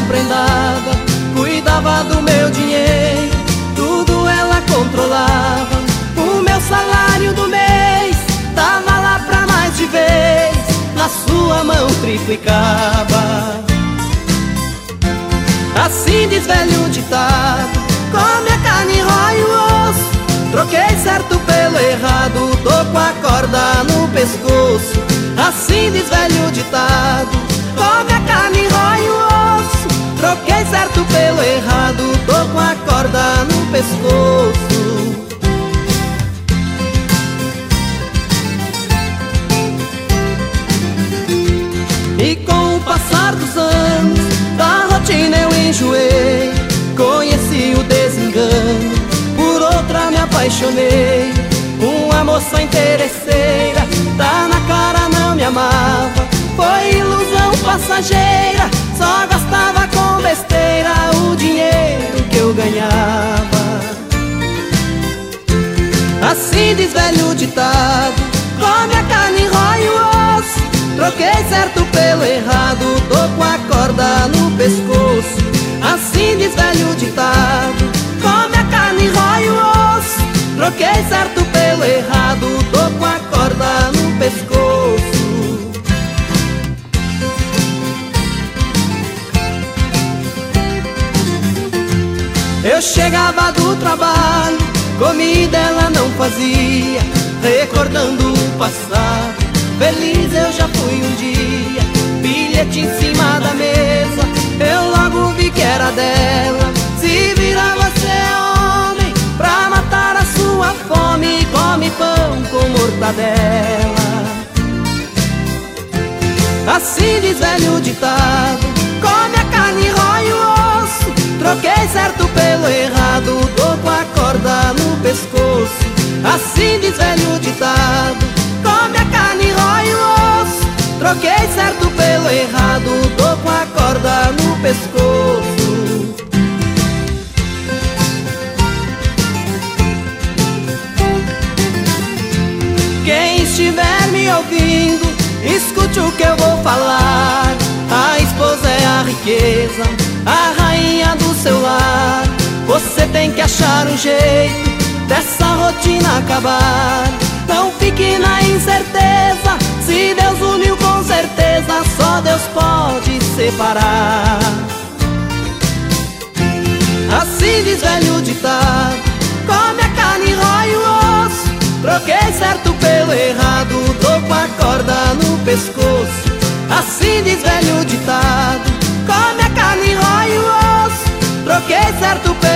prendada, cuidava do meu dinheiro, tudo ela controlava. O meu salário do mês tava lá pra mais de vez, na sua mão triplicava. Assim diz velho ditado: come a carne e rói o osso. Troquei certo pelo errado, tô com a corda no pescoço. Assim diz velho ditado: come a carne e rói o osso. Troquei certo pelo errado, tô com a corda no pescoço. E com o passar dos anos, da rotina eu enjoei. Conheci o desengano, por outra me apaixonei. Uma moça interesseira, tá na cara, não me amava. Foi ilusão passageira, só gastava com besteira o dinheiro que eu ganhava. Assim diz velho ditado: come a carne e rói o osso. Troquei certo pelo errado, tô com a corda no pescoço. Assim diz velho ditado: come a carne e rói o osso. Troquei certo pelo errado, tô com a corda no pescoço. Eu chegava do trabalho, comida ela não fazia, recordando o passado. Feliz eu já fui um dia, bilhete em cima da mesa, eu logo vi que era dela. Se vira, você é homem, pra matar a sua fome, come pão com mortadela. Assim diz velho ditado: come a carne e rói o osso. Troquei certo pelo errado, tô com a corda no pescoço. Assim diz velho ditado: come a carne e rói o osso. Troquei certo pelo errado, tô com a corda no pescoço. Quem estiver me ouvindo, escute o que eu vou falar. A esposa é a riqueza, a rainha do seu lar. Você tem que achar um jeito dessa rotina acabar. Não fique na incerteza, se Deus uniu com certeza, só Deus pode separar. Assim diz velho ditado: come a carne e rói o osso. Troquei certo pelo errado, tô com a corda no pescoço. Assim diz velho ditado: come a carne e rói o osso. Troquei certo pelo